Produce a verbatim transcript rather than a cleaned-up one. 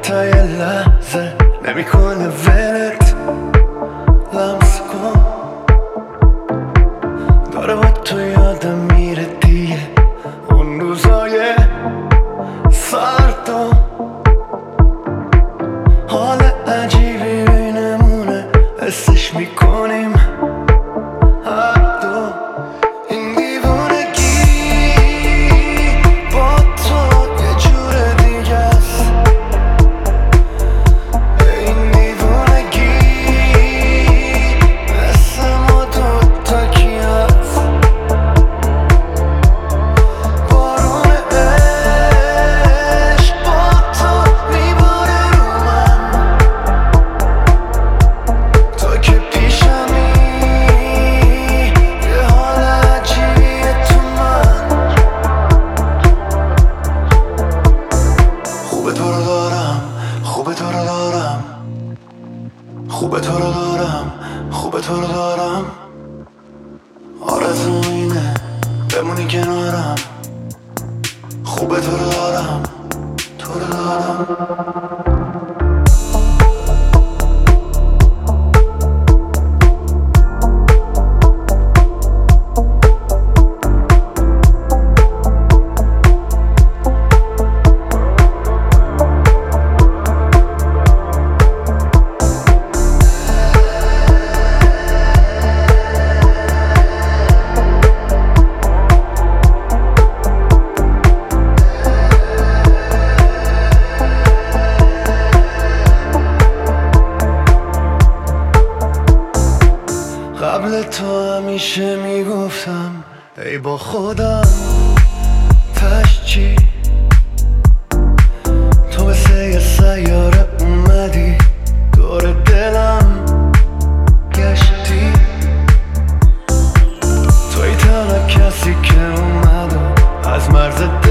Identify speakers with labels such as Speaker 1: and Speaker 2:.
Speaker 1: تا یه لحظه نمیکنه ولت لمس کن، داره با تو یادم میره دیگه اون روزای سرد و حال عجیبی بینمونه حسش میکنیم هر دو. این دیوونگی با تو یه جور دیگه است، این دیوونگی مثل ما دوتا کی هست. بارون عشق با تو میباره رو من، تو که پیشمی یه حال عجیبیه تو من. خوبه تو رو دارم، خوبه تو رو دارم، خوبه تو رو دارم، خوبه تو رو دارم. آرزوم اینه بمونی کنارم، خوبه تو رو دارم، تو رو دارم. قبل تو همیشه میگفتم ای با خودم تش چی، تو مثل یه سیاره اومدی دور دلم گشتی، توی تنها کسی که اومد و از مرز